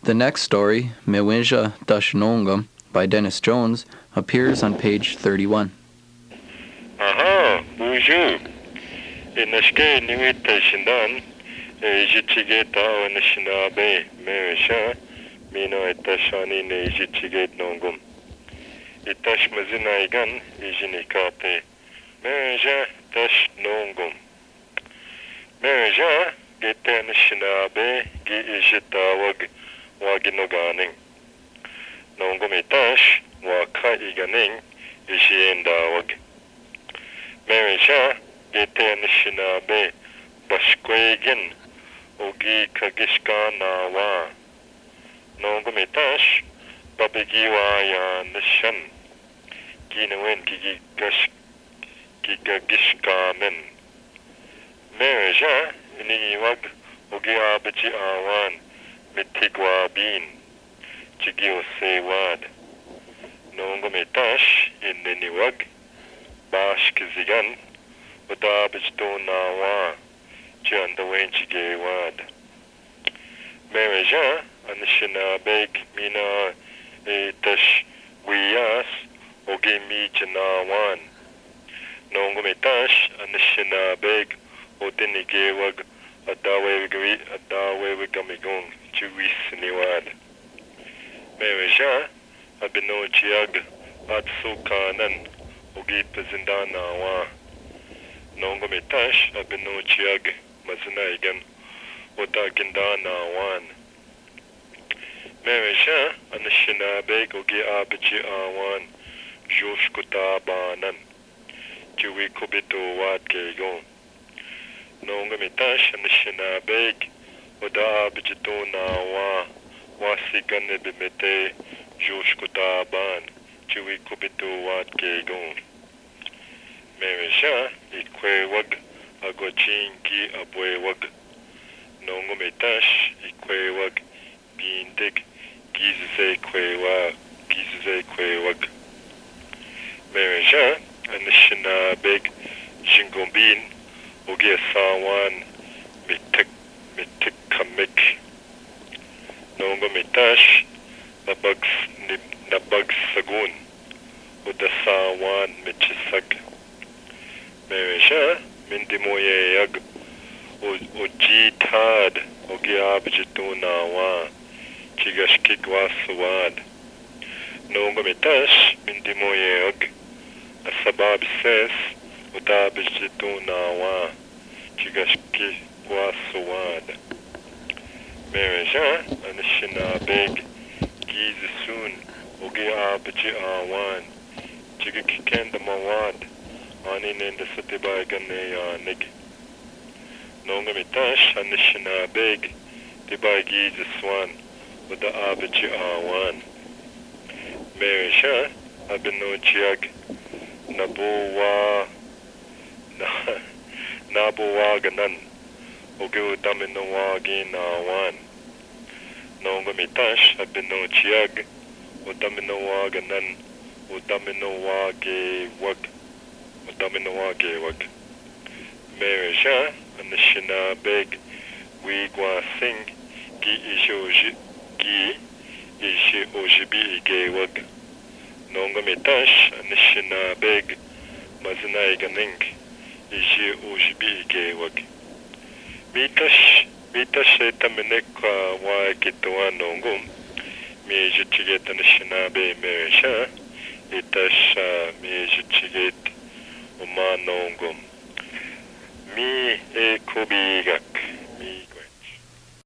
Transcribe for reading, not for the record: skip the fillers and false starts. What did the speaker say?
The next story, Mewinja Dashnongam, by Dennis Jones, appears on page 31. Aha, bonjour. Inashke nimita shindan, jichige ta wanashinabe, merisha, mino etashani ne jichige nongum. Itash mazinaigan, ijinikate, merija tash nongum. Merija, gete nashinabe, gi ijitawag, waginoganing. Nongum itash, waka iganing, ijiendawag. Merija, gete nashinabe, bashkwegen, ogi kagishkanawa. Nongum itash, babigiwa ya nishan. Ginawen gigagishkamen. Merija, iniwag, ogi abaji awan, mitigwa bin. Chigio sewad. Nongum itash, ininiwag, bashkizigan, Udabijdonawa, Jandawenchigewad. Merija, Anishinabeg, Mina, Etash, Wiyas, Ogemi Janawan. Nongumitash, Anishinabeg, Odinigewag, Adawegamigung, Juisniwad. Merija, Abinochiag, Atsukanan, Ogipazindanawa. Nongumitash, Abinochiag, Mazinaigan, Odagindanawan. Merija, Anishinabeg, Ogi Abaji Awan, Joshkutabanan, Jui Kubito Wadgego. Nongumitash, Anishinabeg, Oda Abijito Nawa, Wasigan Bimete, Joshkutaban, Jui Kubito Wadgego. Merija, Ikwewag, Agochingi Abwewag. Nongumitash, Ikwewag, Gindig, Gize Kwewag. Merija, Anishinabeg, Jingombin, Ogiasawan, Mitikamik. Nongumitash, Nabag Sagun, Udasawan, Michisag. Merija, Mindimoyeyag, Ojitad, Ogiabjitunawa, Chigashkigwaswad. Nongumitash, Mindimoyeyag, Asabab says, Udabjitunawa, Chigashkigwaswad. Merija, Anishinabeg, Gizisun, Ogiabji Awan, Chigakikendamawad. Anin in the city by Ganeyanig. Nongumitash, Anishinabeg, Dibagi the Swan, with the Abaji Awan. Merija, Abinochiag, Nabuwaganan, Ogu Daminawagin Awan. Nongumitash, Abinochiag, Udaminawaganan, Udaminawagewag. Daminawagewag. Merija, Anishinabeg, Wigwa Sing, Gi Ishi Ojibi Igewag. Nongumitash, Anishinabeg, Mazinaiganing, Ishi Ojibi Igewag. Mitash Etamenekwa Wakitoa Nongum, Mijichiget Anishinabe Merija, Itash Mijichiget Umanongum. Mi ekobigak, mi